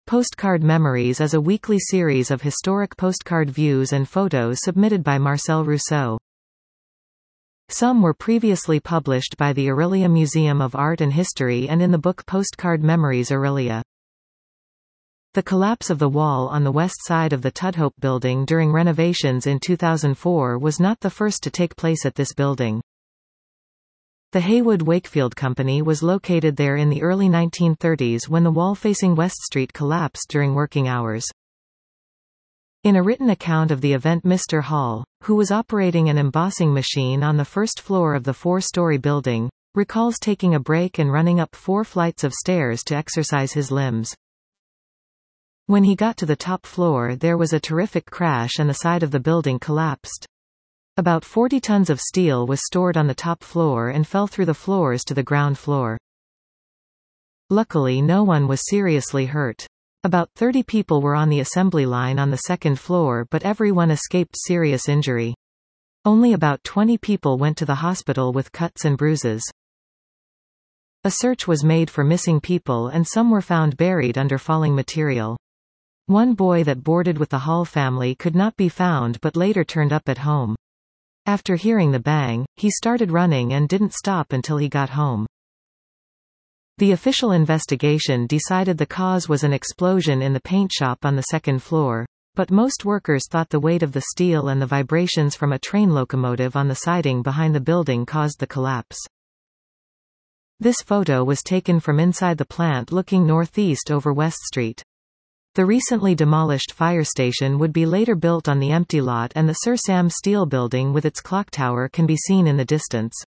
Postcard Memories is a weekly series of historic postcard views and photos submitted by Marcel Rousseau. Some were previously published by the Orillia Museum of Art and History and in the book Postcard Memories Orillia. The collapse of the wall on the west side of the Tudhope building during renovations in 2004 was not the first to take place at this building. The Heywood Wakefield Company was located there in the early 1930s when the wall facing West Street collapsed during working hours. In a written account of the event, Mr. Hall, who was operating an embossing machine on the first floor of the four-story building, recalls taking a break and running up 4 flights of stairs to exercise his limbs. When he got to the top floor, there was a terrific crash and the side of the building collapsed. About 40 tons of steel was stored on the top floor and fell through the floors to the ground floor. Luckily, no one was seriously hurt. About 30 people were on the assembly line on the second floor, but everyone escaped serious injury. Only about 20 people went to the hospital with cuts and bruises. A search was made for missing people and some were found buried under falling material. One boy that boarded with the Hall family could not be found but later turned up at home. After hearing the bang, he started running and didn't stop until he got home. The official investigation decided the cause was an explosion in the paint shop on the second floor, but most workers thought the weight of the steel and the vibrations from a train locomotive on the siding behind the building caused the collapse. This photo was taken from inside the plant looking northeast over West Street. The recently demolished fire station would be later built on the empty lot, and the Sir Sam Steele building with its clock tower can be seen in the distance.